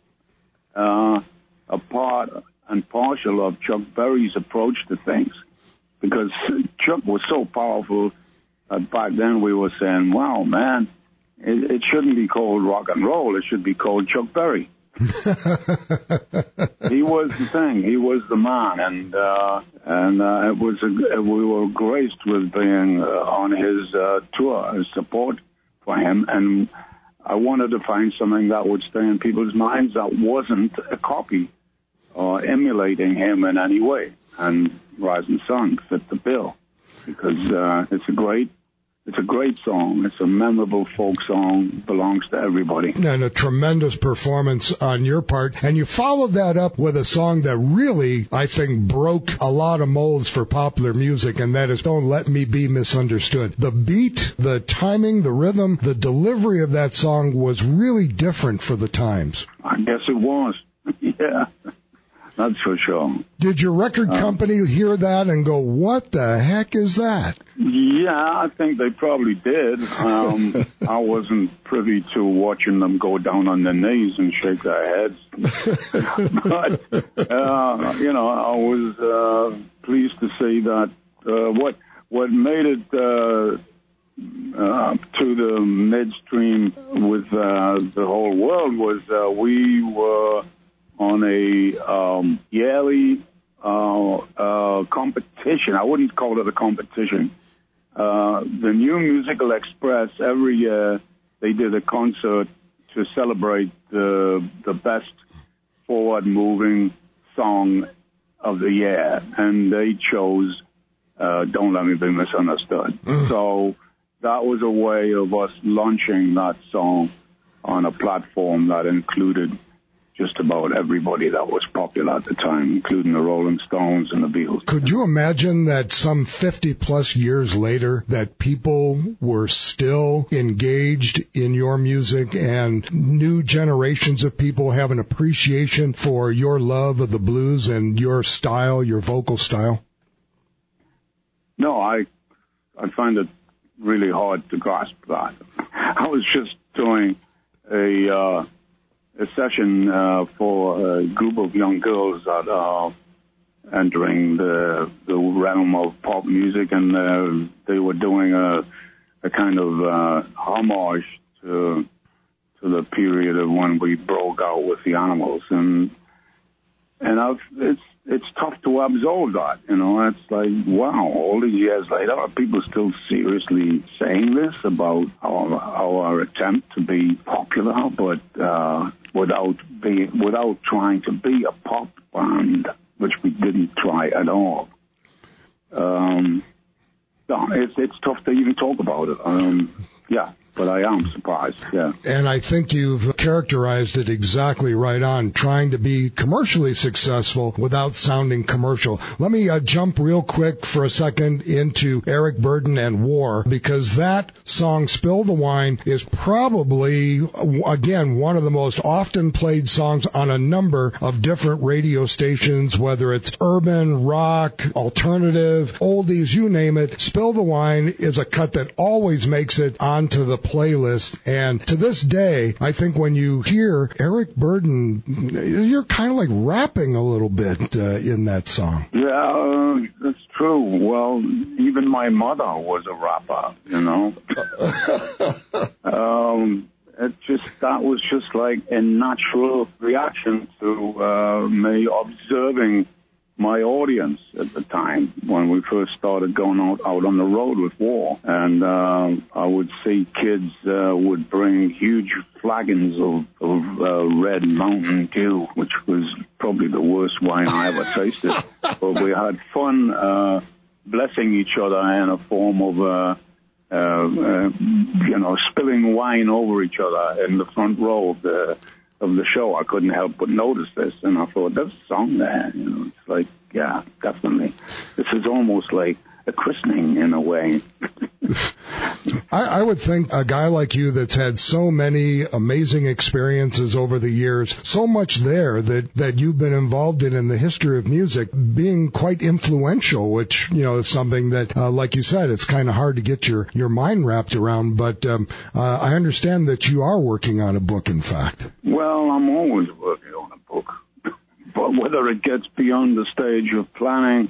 uh, a part and partial of Chuck Berry's approach to things. Because Chuck was so powerful that back then we were saying, wow, man, it, it shouldn't be called rock and roll. It should be called Chuck Berry. He was the thing. He was the man, and uh, and uh, it was a, we were graced with being uh, on his uh, tour as support for him, and I wanted to find something that would stay in people's minds that wasn't a copy or emulating him in any way. And Rising Sun fit the bill because uh, it's a great. It's a great song. It's a memorable folk song. Belongs to everybody. And a tremendous performance on your part. And you followed that up with a song that really, I think, broke a lot of molds for popular music, and that is Don't Let Me Be Misunderstood. The beat, the timing, the rhythm, the delivery of that song was really different for the times. I guess it was. Yeah. That's for sure. Did your record company hear that and go, what the heck is that? Yeah, I think they probably did. Um, I wasn't privy to watching them go down on their knees and shake their heads. But, uh, you know, I was uh, pleased to see that uh, what what made it uh, uh, to the midstream with uh, the whole world was uh, we were on a um, yearly uh, uh, competition. I wouldn't call it a competition. Uh, the New Musical Express, every year they did a concert to celebrate the the best forward-moving song of the year, and they chose uh, Don't Let Me Be Misunderstood. Mm. So that was a way of us launching that song on a platform that included just about everybody that was popular at the time, including the Rolling Stones and the Beatles. Could you imagine that some fifty plus years later that people were still engaged in your music and new generations of people have an appreciation for your love of the blues and your style, your vocal style? No, I, I find it really hard to grasp that. I was just doing a, uh, a session uh, for a group of young girls that are entering the the realm of pop music, and uh, they were doing a a kind of uh, homage to to the period of when we broke out with the Animals, and and I've, it's it's tough to absorb that, you know. It's like, wow, all these years later, are people still seriously saying this about our our attempt to be popular, but uh, without be without trying to be a pop band, which we didn't try at all. Um, no, it's it's tough to even talk about it. Um, yeah. But I am surprised, yeah. And I think you've characterized it exactly right on, trying to be commercially successful without sounding commercial. Let me uh, jump real quick for a second into Eric Burdon and War, because that song, Spill the Wine, is probably, again, one of the most often played songs on a number of different radio stations, whether it's urban, rock, alternative, oldies, you name it. Spill the Wine is a cut that always makes it onto the playlist, and to this day, I think when you hear Eric Burdon, you're kind of like rapping a little bit uh, in that song. Yeah, uh, that's true. Well, even my mother was a rapper, you know. um, it just that was just like a natural reaction to uh, me observing my audience at the time when we first started going out, out on the road with War. And uh, I would see kids uh, would bring huge flagons of, of uh, Red Mountain Dew, which was probably the worst wine I ever tasted. But we had fun uh, blessing each other in a form of, uh, uh, uh, you know, spilling wine over each other in the front row of the of the show. I couldn't help but notice this, and I thought, there's a song there. You know, it's like, yeah, definitely. This is almost like a christening in a way. I, I would think a guy like you that's had so many amazing experiences over the years, so much there that, that you've been involved in in the history of music, being quite influential, which, you know, is something that, uh, like you said, it's kind of hard to get your, your mind wrapped around. But um, uh, I understand that you are working on a book, in fact. Well, I'm always working on a book. But whether it gets beyond the stage of planning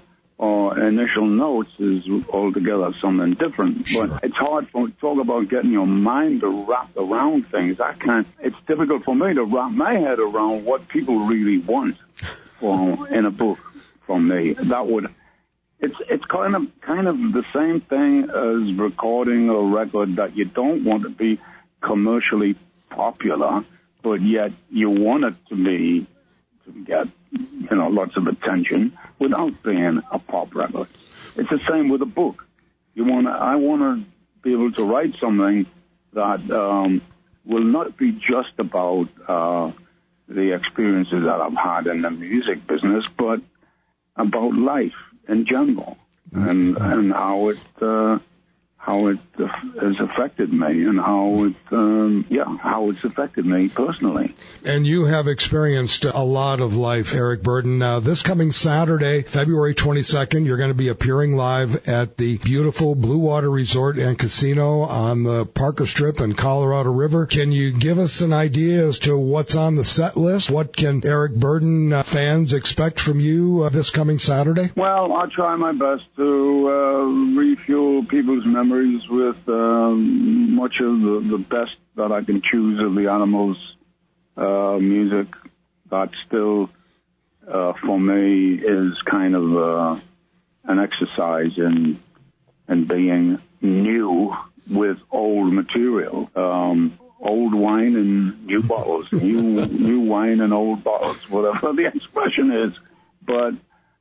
or initial notes is altogether something different. Sure. But it's hard to talk about getting your mind to wrap around things. I can't. It's difficult for me to wrap my head around what people really want for, in a book from me. That would. It's it's kind of kind of the same thing as recording a record that you don't want to be commercially popular, but yet you want it to be to get you know lots of attention without being a pop record. It's the same with a book. You want to, I want to be able to write something that um, will not be just about uh, the experiences that I've had in the music business, but about life in general, and and how it uh, how it uh, has affected me, and how it um, yeah how it's affected me personally. And you have experienced a lot of life, Eric Burdon. Now, this coming Saturday, February twenty-second, you're going to be appearing live at the beautiful Blue Water Resort and Casino on the Parker Strip in Colorado River. Can you give us an idea as to what's on the set list? What can Eric Burdon uh, fans expect from you uh, this coming Saturday? Well, I'll try my best to uh, refuel people's memories with um, much of the, the best that I can choose of the Animals uh, music. That still, uh, for me, is kind of uh, an exercise in in being new with old material. Um, old wine in new bottles, new new wine in old bottles, whatever the expression is. But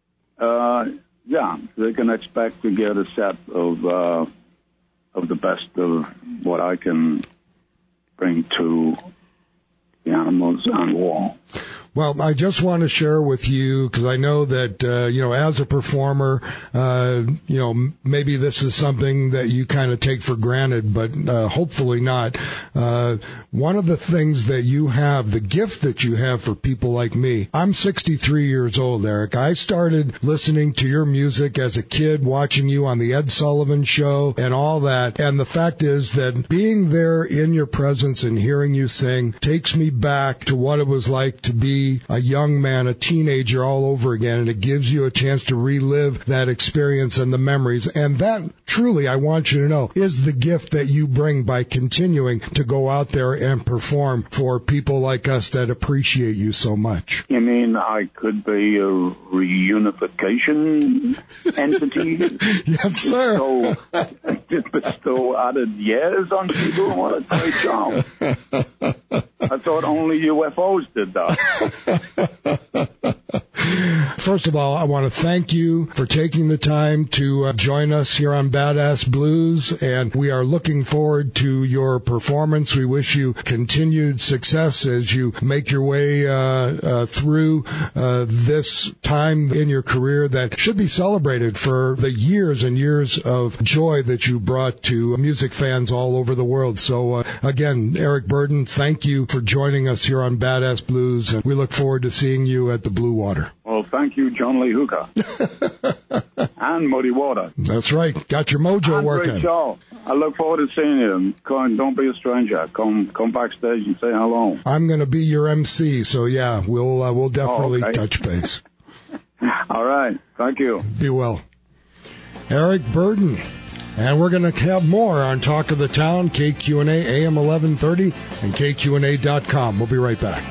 uh, yeah, they can expect to get a set of uh, of the best of what I can bring to the Animals and War. Well, I just want to share with you, because I know that, uh, you know, as a performer, uh, you know, maybe this is something that you kind of take for granted, but uh, hopefully not. Uh, one of the things that you have, the gift that you have for people like me, I'm sixty-three years old, Eric. I started listening to your music as a kid, watching you on the Ed Sullivan Show and all that. And the fact is that being there in your presence and hearing you sing takes me back to what it was like to be a young man, a teenager all over again, and it gives you a chance to relive that experience and the memories. And that, truly, I want you to know, is the gift that you bring by continuing to go out there and perform for people like us that appreciate you so much. You mean I could be a reunification entity? Yes, sir. So, bestow added years on people? What a great job. I thought only U F Os did that. First of all, I want to thank you for taking the time to uh, join us here on Badass Blues, and we are looking forward to your performance. We wish you continued success as you make your way uh, uh, through uh, this time in your career that should be celebrated for the years and years of joy that you brought to music fans all over the world. So, uh, again, Eric Burdon, thank you for joining us here on Badass Blues, and we look forward to seeing you at the Blue Water. Well, thank you, John Lee Hooker. And Muddy Water. That's right. Got your mojo and working. Great show. I look forward to seeing you. Come, don't be a stranger. Come come backstage and say hello. I'm going to be your M C, so yeah, we'll uh, we'll definitely oh, okay. touch base. All right. Thank you. Be well. Eric Burdon. And we're going to have more on Talk of the Town, K Q N A, A M eleven thirty, and K Q N A dot com. We'll be right back.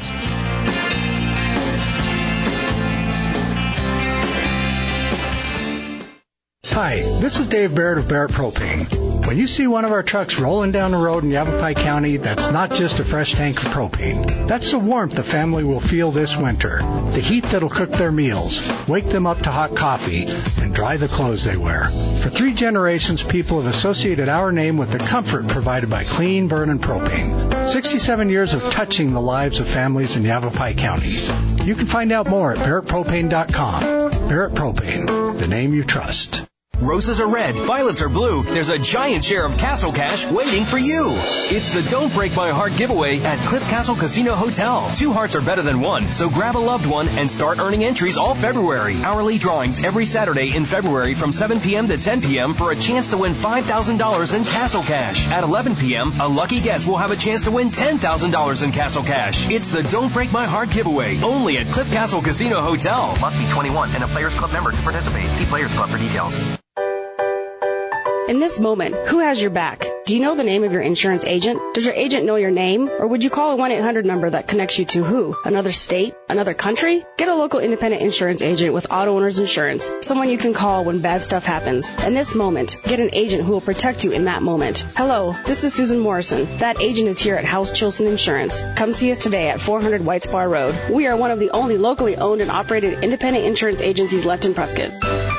Hi, this is Dave Barrett of Barrett Propane. When you see one of our trucks rolling down the road in Yavapai County, that's not just a fresh tank of propane. That's the warmth the family will feel this winter. The heat that'll cook their meals, wake them up to hot coffee, and dry the clothes they wear. For three generations, people have associated our name with the comfort provided by clean, burning propane. sixty-seven years of touching the lives of families in Yavapai County. You can find out more at Barrett Propane dot com. Barrett Propane, the name you trust. roses are red, violets are blue, there's a giant share of Castle Cash waiting for you. It's the Don't Break My Heart giveaway at Cliff Castle Casino Hotel. Two hearts are better than one, so grab a loved one and start earning entries all February. Hourly drawings every Saturday in February from seven p.m. to ten p.m. for a chance to win five thousand dollars in Castle Cash. At eleven p.m., a lucky guest will have a chance to win ten thousand dollars in Castle Cash. It's the Don't Break My Heart giveaway, only at Cliff Castle Casino Hotel. Must be twenty-one and a Players Club member to participate. See Players Club for details. In this moment, who has your back? Do you know the name of your insurance agent? Does your agent know your name? Or would you call a one eight hundred number that connects you to who? Another state? Another country? Get a local independent insurance agent with Auto Owners Insurance. Someone you can call when bad stuff happens. In this moment, get an agent who will protect you in that moment. Hello, this is Susan Morrison. That agent is here at House Chilson Insurance. Come see us today at four hundred White Spar Road. We are one of the only locally owned and operated independent insurance agencies left in Prescott.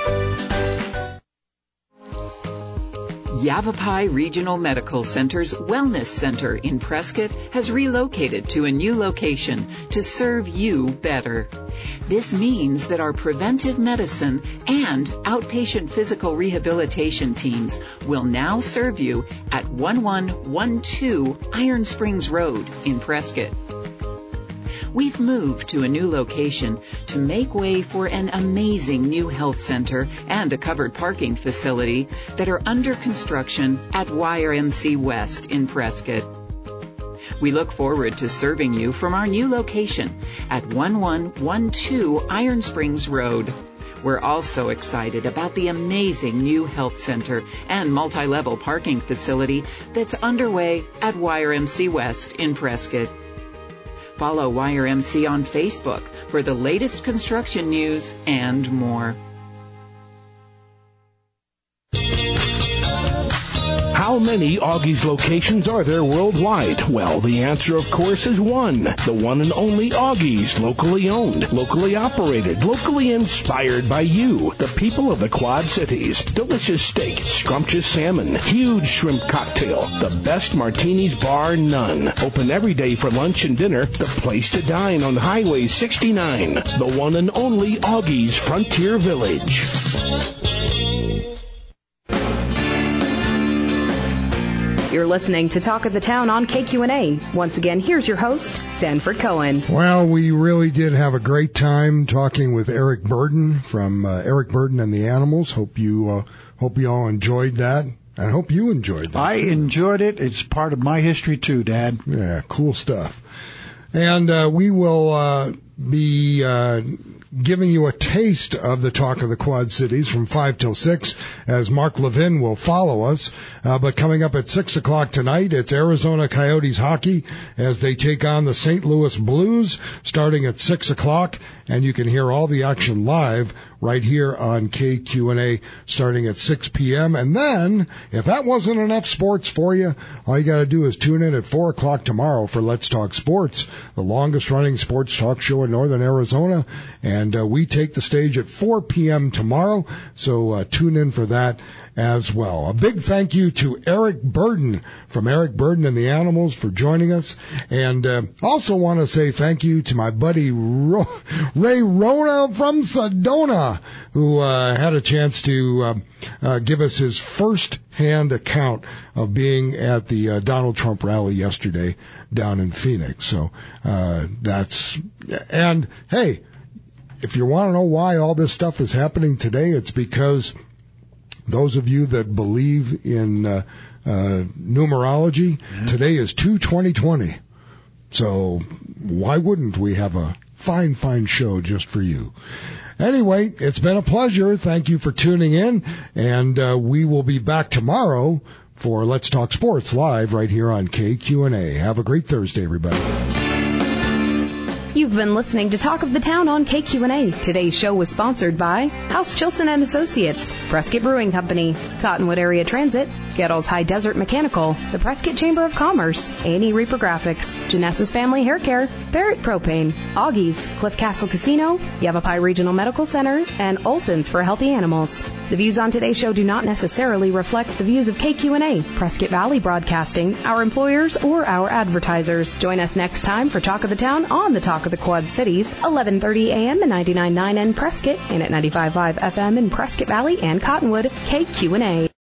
Yavapai Regional Medical Center's Wellness Center in Prescott has relocated to a new location to serve you better. This means that our preventive medicine and outpatient physical rehabilitation teams will now serve you at eleven twelve Iron Springs Road in Prescott. We've moved to a new location to make way for an amazing new health center and a covered parking facility that are under construction at Y R M C West in Prescott. We look forward to serving you from our new location at eleven twelve Iron Springs Road. We're also excited about the amazing new health center and multi-level parking facility that's underway at Y R M C West in Prescott. Follow Y R M C on Facebook for the latest construction news and more. How many Augie's locations are there worldwide? Well, the answer, of course, is one. The one and only Augie's, locally owned, locally operated, locally inspired by you, the people of the Quad Cities. Delicious steak, scrumptious salmon, huge shrimp cocktail, the best martinis bar none. Open every day for lunch and dinner, the place to dine on Highway sixty-nine. The one and only Augie's Frontier Village. You're listening to Talk of the Town on K Q N A. Once again, here's your host, Sanford Cohen. Well, we really did have a great time talking with Eric Burden from uh, Eric Burden and the Animals. Hope you uh, hope you all enjoyed that. I hope you enjoyed that. I enjoyed it. It's part of my history too, Dad. Yeah, cool stuff. And uh, we will uh, be uh, giving you a taste of the Talk of the Quad Cities from five till six, as Mark Levin will follow us. Uh, but coming up at six o'clock tonight, it's Arizona Coyotes hockey as they take on the Saint Louis Blues starting at six o'clock. And you can hear all the action live right here on K Q N A starting at six p.m. And then, if that wasn't enough sports for you, all you got to do is tune in at four o'clock tomorrow for Let's Talk Sports, the longest-running sports talk show in northern Arizona. And uh, we take the stage at four p.m. tomorrow, so uh, tune in for that as well. A big thank you to Eric Burden from Eric Burden and the Animals for joining us. And uh, also want to say thank you to my buddy Ro- Ray Rona from Sedona, who uh, had a chance to uh, uh, give us his first-hand account of being at the uh, Donald Trump rally yesterday down in Phoenix. So uh, that's... And, hey, if you want to know why all this stuff is happening today, it's because those of you that believe in uh, uh, numerology, mm-hmm. today is two twenty twenty. So why wouldn't we have a fine, fine show just for you? Anyway, it's been a pleasure. Thank you for tuning in, and uh, we will be back tomorrow for Let's Talk Sports live right here on K Q N A. Have a great Thursday, everybody. You've been listening to Talk of the Town on K Q N A. Today's show was sponsored by House Chilson and Associates, Prescott Brewing Company, Cottonwood Area Transit, Gettles High Desert Mechanical, the Prescott Chamber of Commerce, A and E Reprographics, Genesis Family Hair Care, Barrett Propane, Augie's, Cliff Castle Casino, Yavapai Regional Medical Center, and Olson's for Healthy Animals. The views on today's show do not necessarily reflect the views of K Q N A, Prescott Valley Broadcasting, our employers, or our advertisers. Join us next time for Talk of the Town on the Talk of the Quad Cities, eleven thirty a.m. and ninety-nine point nine in Prescott and at ninety-five point five F M in Prescott Valley and Cottonwood, K Q N A.